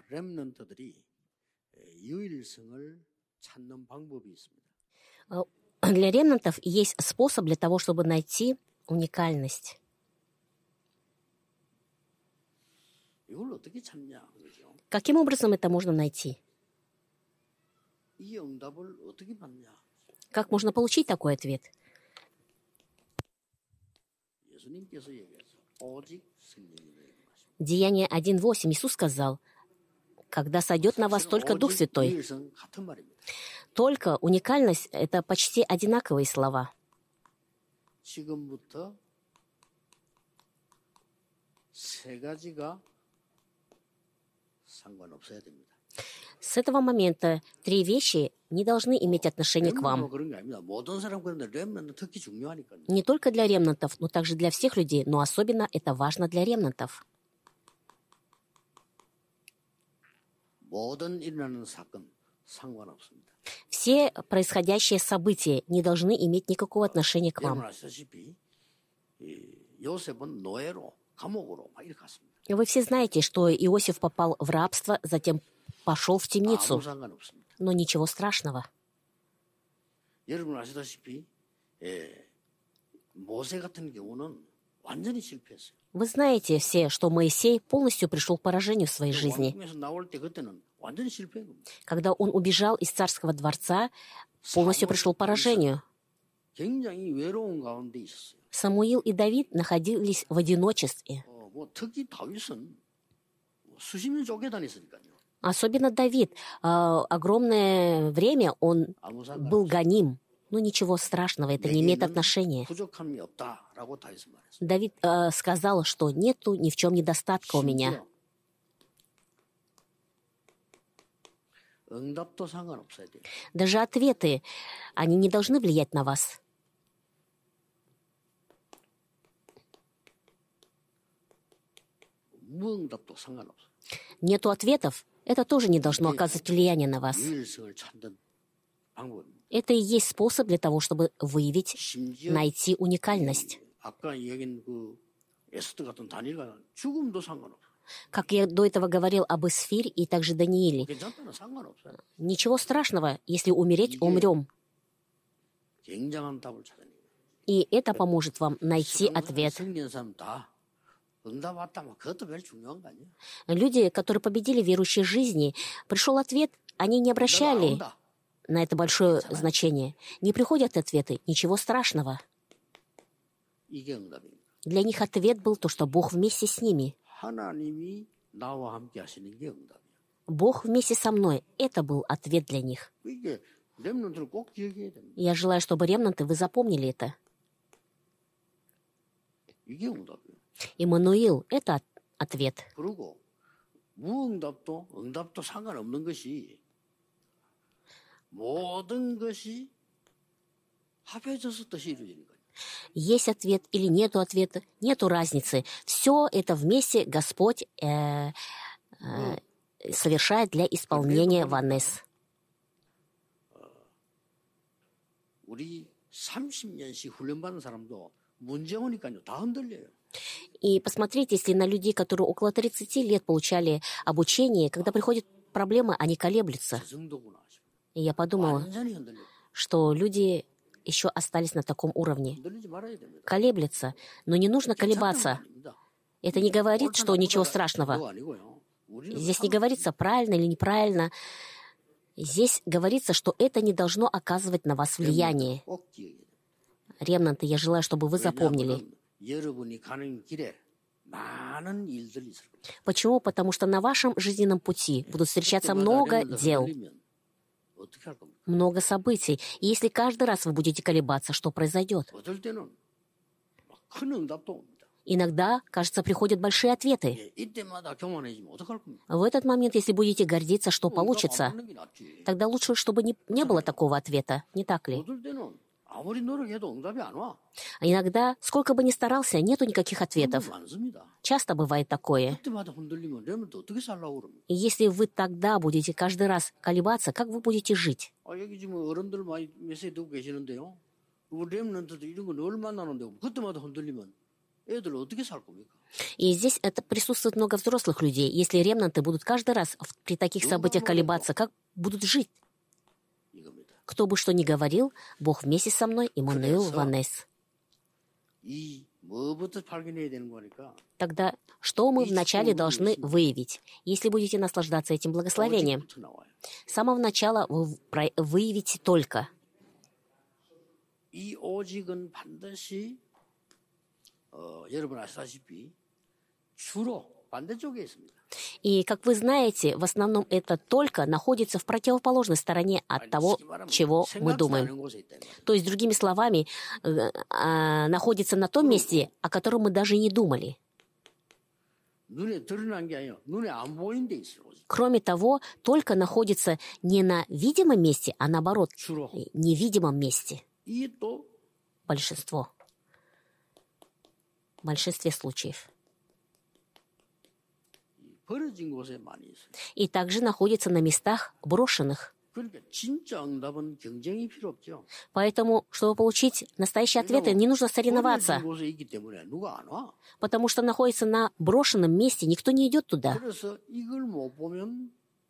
렘넌트들이 유일성을 찾는 방법이 있습니다. Для ремнантов есть способ для того, чтобы найти уникальность. 이걸 어떻게 찾냐, 그러죠? Каким образом это можно найти? 이 응답을 어떻게 받냐? Как можно получить такой ответ? 예수님께서 얘기했어. 오직 성령이 Деяние 1:8 Иисус сказал, когда сойдет на вас только Дух Святой. 유일성 같은 말입니다. Только уникальность — это почти одинаковые слова. 지금부터 세 가지가 상관없어야 됩니다. С этого момента 3 вещи не должны иметь отношения к вам. 그런 게 아닙니다. 모든 사람 그런데 렘넌트는 특히 중요하니까요. Не только для ремнантов, но также для всех людей, но особенно это важно для ремнантов. 모든 일어나는 사건 상관없습니다. Все происходящие события не должны иметь никакого отношения к 여러분 вам. 아시다시피 요셉은 노예로 감옥으로 막 이렇게 갔습니다. Вы все знаете, что Иосиф попал в рабство, затем пошел в темницу. 아무 상관없습니다. Но ничего страшного. 여러분 아시다시피 모세 같은 경우는 완전히 실패했어요. Вы знаете все, что Моисей полностью пришел к поражению в своей жизни. 왕궁에서 나올 때 그때는 완전히 실패한 겁니다. Когда он убежал из царского дворца, полностью пришел к поражению. 굉장히 외로운 가운데 있었어요. Самуил и Давид находились в одиночестве. 특히 다윗은 수십 년 쫓겨다녔으니까요. Особенно Давид. Огромное время он 아무 был 상관없어요. гоним. Но ничего страшного, это не имеет отношения. 부족함이 없다라고 다윗은 말했어요. Давид сказал, что нету ни в чем недостатка у меня. 응답도 상관없어야 돼요. Даже ответы, они не должны влиять на вас. 무응답도 상관없어요. Нету ответов, это тоже не должно оказывать влияние на вас. 유일성을 찾는 방법입니다. Это и есть способ для того, чтобы выявить, 심지어 найти уникальность. 아까 얘기한 그 에스더 같은 다니엘과 죽음도 상관없어요. Как я до этого говорил об Исфире и также Данииле. 괜찮다는 상관없어요. Ничего страшного, если умереть, умрем. 굉장한 답을 찾아내요. И это поможет вам найти ответ. 승리한 사람 다 응답 왔다 뭐 그것도 별 중요한 거 아니에요. Люди, которые победили в верующей жизни, пришел ответ, они не обращали 나온다. на это большое значение. Не приходят ответы, ничего страшного. 이게 응답입니다. Для них ответ был то, что Бог вместе с ними. 하나님이 나와 함께 하시는 게 응답이에요. Бог вместе со мной. Это был ответ для них. 이게 렘넌트를 꼭 기억해야 됩니다. Я желаю, чтобы ремнанты, вы запомнили это. 이게 응답이에요. Иммануил — это ответ. 그리고 무응답도 응답도 상관없는 것이 모든 것이 합해져서 뜻이 이루어지는 거예요. Есть ответ или нету ответа, нету разницы. Все это вместе Господь совершает для исполнения Ванес. 우리 30년씩 훈련받는 사람도 문제 오니까요. 다 흔들려요. И посмотрите, если на людей, которые около 30 лет получали обучение, когда приходят проблемы, они колеблются. 그 정도구나. И я подумала, 완전히 흔들려. что люди еще остались на таком уровне. 흔들리지 말아야 됩니다. Колеблется, но не нужно колебаться. Это не говорит, что ничего страшного. 그거 아니고요. 우리는 Здесь не говорится, правильно или неправильно. Здесь говорится, что это не должно оказывать на вас влияние. 꼭 기억해야 돼요. Ремнанты, я желаю, чтобы вы запомнили. 왜냐하면 여러분이 가는 길에 많은 일들이 있을 거예요. Почему? Потому что на вашем жизненном пути будут встречаться много дел, 어떻게 할 겁니까? много событий. И если каждый раз вы будете колебаться, что произойдет? 어떨 때는 막 큰 응답도 옵니다. Иногда, кажется, приходят большие ответы. 이때마다 교만해지면 어떡할 겁니까? В этот момент, если будете гордиться, что 응답 получится, 안 받는 게 낫지. тогда лучше, чтобы не было такого ответа, не так ли? 어떨 때는 아무리 노력해도 응답이 안 와. А иногда, сколько бы ни старался, нету никаких ответов. 많습니다. Часто бывает такое. 그때마다 흔들리면 렘넌트 어떻게 살라고 그럽니까? И если вы тогда будете каждый раз колебаться, как вы будете жить? 여기 지금 어른들 많이 메시지 듣고 계시는데요. 우리 렘넌트도 이런 거 늘 만나는데 그때마다 흔들리면 애들 어떻게 살 겁니까? И здесь это присутствует много взрослых людей. Если ремнанты будут каждый раз при таких событиях колебаться, как будут жить? 이겁니다. Кто бы что ни говорил, Бог вместе со мной, Иммануил Ванес. 이 뭐부터 발견해야 되는 거니까 Тогда что мы вначале должны выявить? Если будете наслаждаться этим благословением, 어제부터 나와요. с самого начала вы выявите только. 이 오직은 반드시 여러분 아시다시피 주로 반대쪽에 있습니다. И, как вы знаете, в основном это только находится в противоположной стороне от того, чего мы 생각지도 думаем. 않은 곳에 있다는 거예요. То есть, другими словами, находится на том месте, о котором мы даже и не думали. 눈에 드러난 게 아니에요. 눈에 안 보이는 데 있어요. 오직. Кроме того, только находится не на видимом месте, а наоборот, 주로 невидимом месте. 이 또 Большинство. В большинстве случаев. 버려진 곳에 많이 있어요. И также находится на местах брошенных. 그러니까 진짜 응답은 경쟁이 필요 없죠. Поэтому, чтобы получить настоящие ответы, не нужно соревноваться, 버려진 곳에 있기 때문에 누가 안 와. потому что находится на брошенном месте, никто не идет туда. 그래서 이걸 못 보면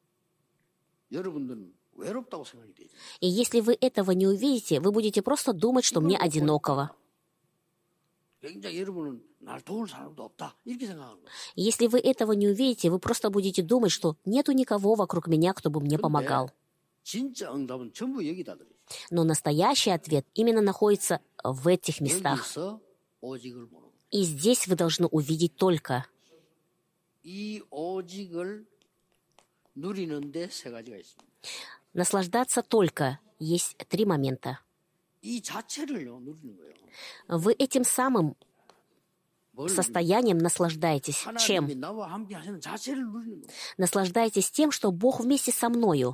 여러분들은 외롭다고 생각이 되죠. И если вы этого не увидите, вы будете просто думать, что мне одиноково. 굉장히 여러분은 날 도울 사람도 없다 이렇게 생각하는 거예요. Если вы этого не увидите, вы просто будете думать, что нету никого вокруг меня, кто бы мне помогал. 진짜 응답은 전부 여기다 들어있어요. Но настоящий ответ именно находится в этих местах. 여기서 오직을 보는 거예요. И здесь вы должны увидеть только. 이 오직을 누리는데 세 가지가 있습니다. Наслаждаться только. Есть 3 момента. 이 자체를요 누리는 거예요. Вы этим самым 뭘 состоянием наслаждаетесь. Чем? 하나님이 나와 함께 하시는 자체를 누리는 거예요. Наслаждаетесь тем, что Бог вместе со мною.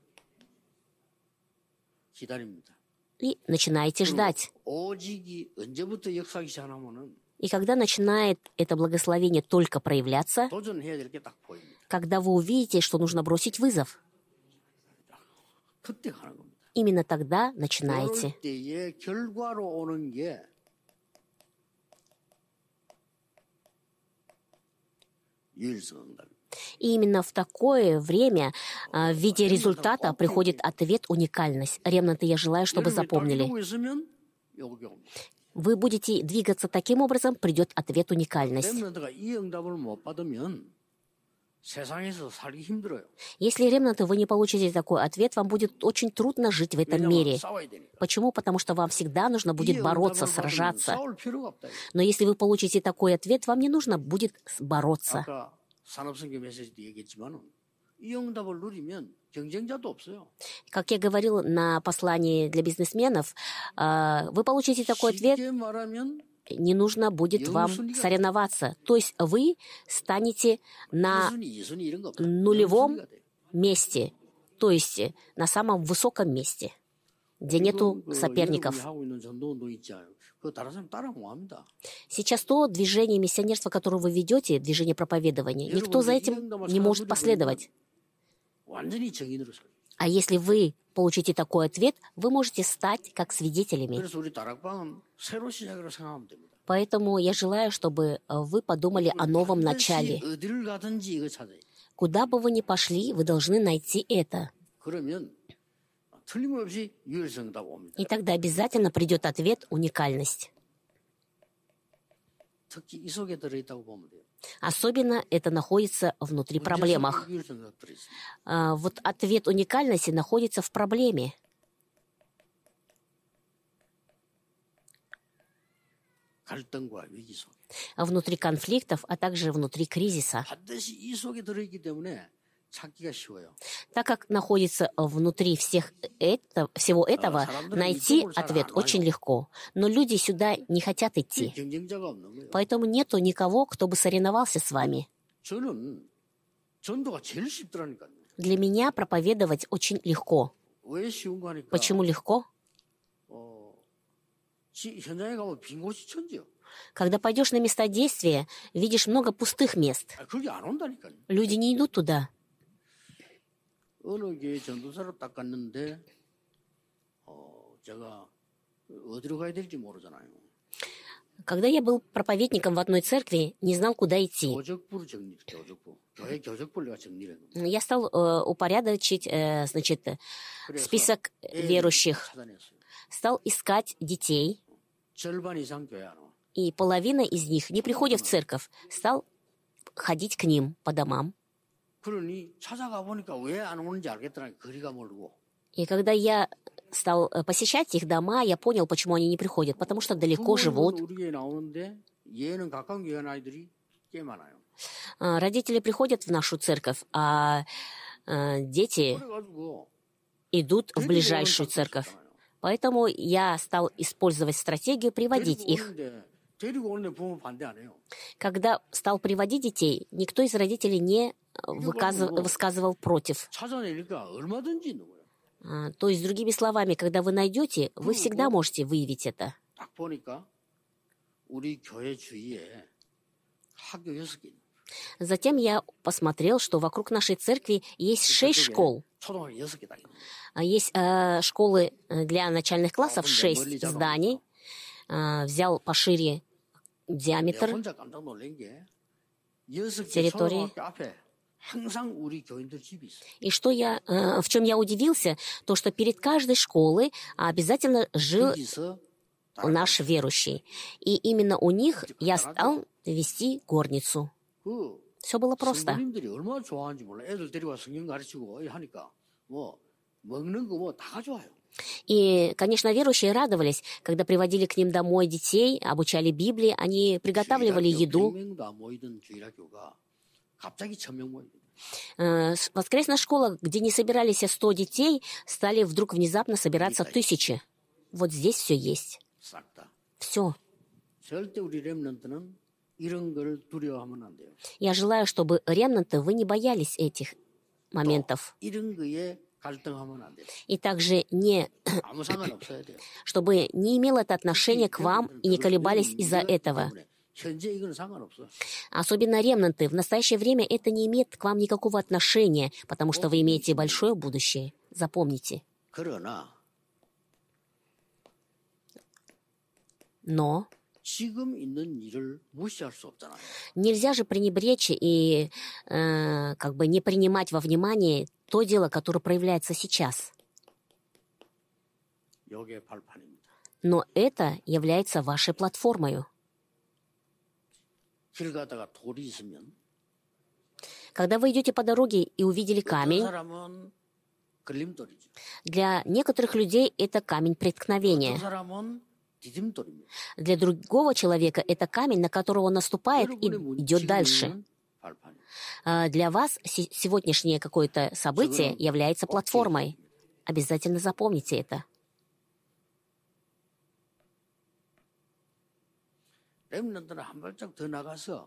기다립니다. И начинаете ждать. 오직이 언제부터 역사하기 시작하면은 И когда начинает это благословение только проявляться, 도전해야 될 게 딱 보입니다. когда вы увидите, что нужно бросить вызов, 그때 가는 겁니다. именно тогда начинаете. 그럴 때의 결과로 오는 게 유일성 응답입니다. И именно в такое время в виде результата приходит ответ уникальность. Ремнанты, я желаю, чтобы 여러분이 딱 запомнили. 이러고 있으면 여기 옵니다. Вы будете двигаться таким образом, придет ответ уникальность. 렘넌트가 이 응답을 못 받으면 세상에서 살기 힘들어요. Если ремнанты вы не получите такой ответ, вам будет очень трудно жить в этом 왜냐하면 мире. 싸워야 되니까. Почему? Потому что вам всегда нужно 이 будет бороться, 응답을 받으면 сражаться. 싸울 필요가 없다. Но если вы получите такой ответ, вам не нужно будет бороться. 아까 산업선교 메시지도 얘기했지만 이 응답을 누리면 경쟁자도 없어요. Как я говорил на послании для бизнесменов, вы получите такой ответ, 쉽게 말하면 не нужно будет вам соревноваться. То есть вы станете на 1순위, 2순위 이런 거 없어요. нулевом 영순위가 돼요. месте, то есть на самом высоком месте, где нету 지금 соперников. 여러분이 하고 있는 전도운동 있잖아요. 그거 다른 사람 따라 못 합니다. Сейчас то движение миссионерства, которое вы ведете, движение проповедования, никто за этим не может последовать. 완전히 정인으로 서요. А если вы получите такой ответ, вы можете стать как свидетелями. 그래서 우리 다락방은 새로 시작으로 생각하면 됩니다. Поэтому я желаю, чтобы вы подумали о новом 반드시 начале. 어디를 가든지 이거 찾아요. Куда бы вы ни пошли, вы должны найти это. 그러면 틀림없이 유일성답 옵니다. И тогда обязательно придет ответ уникальность. 특히 이 속에 들어있다고 보면 돼요. Особенно это находится внутри проблемах. 유일성답 들어있습니다. Вот ответ уникальности находится в проблеме. 갈등과 위기 속에. Внутри конфликтов, а также внутри кризиса. 반드시 이 속에 들어있기 때문에 찾기가 쉬워요. Так как находится внутри всего этого, найти ответ очень легко. Но люди сюда не хотят идти. 경쟁자가 없는 거예요. Поэтому нету никого, кто бы соревновался с вами. 저는 전도가 제일 쉽더라니까요. Для меня проповедовать очень легко. 왜 쉬운 거 하니까 Почему легко? 현장에 가면 빈 곳이 천지요. Когда пойдешь на места действия, видишь много пустых мест. 거기 안 온다니까요. Люди не идут туда. 어느 교회 전도사로 딱 갔는데 제가 어디로 가야 될지 모르잖아요. Когда я был проповедником в одной церкви, не знал, куда идти. 교적부를 교적부. 교회 교적부를 내가 정리를 한 Я стал упорядочить, список верующих, 찾아냈어요. стал искать детей, 절반 이상 교회 안 와. и половина из них не приходит в церковь. Стал ходить к ним по домам. 그러니 찾아가 보니까 왜 안 오는지 알겠더라. 거리가 멀고. И когда я стал посещать их дома, я понял, почему они не приходят. Потому что далеко живут. 우리 교회 나오는데 얘는 가까운 교회 아이들이 꽤 많아요. Родители приходят в нашу церковь, а дети 그래가지고 идут в ближайшую церковь. Поэтому я стал использовать стратегию приводить их. 데리고 오는데 부모 반대 안 해요. Когда стал приводить детей, никто из родителей не высказывал против. 찾아내니까 얼마든지 있는 거예요. То есть, другими словами, когда вы найдете, вы всегда можете выявить это. 딱 보니까 우리 교회 주위에 학교 6개 있는 Затем я посмотрел, что вокруг нашей церкви есть 6 школ. 초등학교 6개 다 있는 Есть школы для начальных классов, 6 зданий. Взял пошире диаметр 혼자 깜짝 놀란 게 6개 территории. 초등학교 앞에 항상 우리 교인들 집이 있어요. И что в чем я удивился, то, что перед каждой школой обязательно жил 거기서 наш верующий. И именно у них я стал вести горницу. 그 Все было просто. 성도님들이 얼마나 좋아하는지 몰라. 애들 데리고 성경 가르치고 하니까 뭐 먹는 거 뭐 다 가져와요. И, конечно, верующие радовались, когда приводили к ним домой детей, обучали Библии, они приготавливали еду. 100명도 안 모이던 주일학교가 갑자기 1000명 모이거든요. Воскресная школа, где не собирались 100 детей, стали вдруг внезапно собираться 1000. Вот здесь все есть. 싹 다. Все. 절대 우리 렘넌트는 이런 걸 두려워하면 안 돼요. Я желаю, чтобы ремнанты вы не боялись этих моментов. 이런 거에 갈등하면 안 돼요. И также не, 아무 상관 없어야 돼요. чтобы не имело это отношение к вам и не колебались из-за этого. 현재 이거는 상관없어. Особенно ремнанты. В настоящее время это не имеет к вам никакого отношения, потому что вы имеете большое будущее. Запомните. 그러나 Но 지금 있는 일을 무시할 수 없잖아요. нельзя же пренебречь и как бы не принимать во внимание то дело, которое проявляется сейчас. 요게 발판입니다. Но это является вашей платформой. 길 가다가 돌이 있으면 Когда вы идете по дороге и увидели 어떤 камень, 사람은 걸림돌이죠. для некоторых людей это камень преткновения. 어떤 사람은 디딤돌입니다. Для другого человека это камень, на которого он наступает и идет дальше. 발판. Для вас сегодняшнее какое-то событие является платформой. Обязательно запомните это. 렘넌트는 한 발짝 더 나가서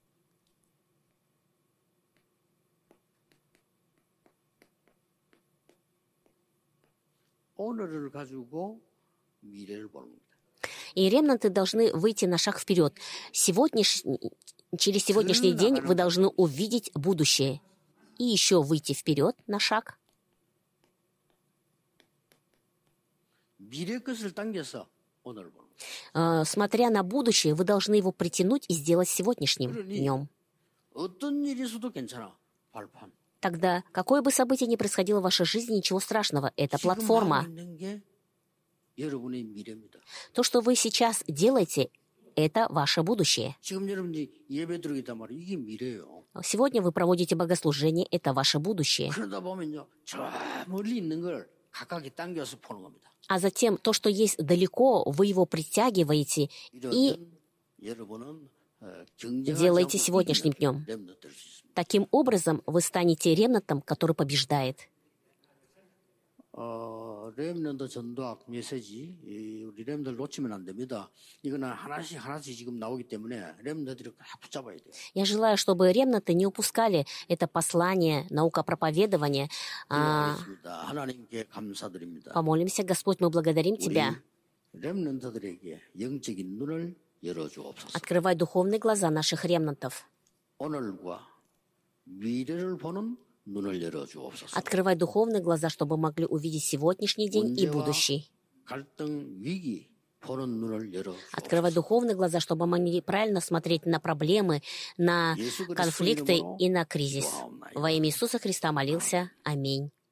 오늘을 가지고 미래를 보는 겁니다. И ремнанты должны выйти на шаг вперед. Через сегодняшний день вы должны увидеть будущее. И еще выйти вперед на шаг. 미래 것을 당겨서 오늘을 보는 겁니다. Смотря на будущее, вы должны его притянуть и сделать сегодняшним днем. 어떤 일이 있어도 괜찮아. 발판. Тогда, какое бы событие ни происходило в вашей жизни, ничего страшного. Это платформа. 지금 하고 있는 게 여러분의 미래입니다. То, что вы сейчас делаете, это ваше будущее. 지금 여러분이 예배 드리고 있단 말이에요. 이게 미래예요. Сегодня вы проводите богослужение, это ваше будущее. 그러다 보면요. 저 멀리 있는 걸 가깝게 당겨서 보는 겁니다. А затем то, что есть далеко, вы его притягиваете и 여러분은 делаете сегодняшним днем. 렘넌트일 수 있습니다. Таким образом, вы станете ремнантом, который побеждает. 렘넌트 전도학 메시지 우리 렘들 놓치면 안 됩니다. 이거는 하나씩 지금 나오기 때문에 렘너들이 다 붙잡아야 돼요. Я желаю, чтобы ремнанты не упускали это послание, наука проповедования. 하나님께 감사드립니다. Помолимся, Господь, мы благодарим Тебя. 렘넌트들에게 영적인 눈을 열어주옵소서. Открывай духовные глаза наших ремнантов. 오늘과 미래를 보는 눈을 열어주옵소서. Открывай духовные глаза, чтобы могли увидеть сегодняшний день и будущий. 갈등, 위기, 보는 눈을 열어 Открывай духовные глаза, чтобы мы могли правильно смотреть на проблемы, на конфликты и на кризис. Во имя Иисуса Христа молился. Аминь.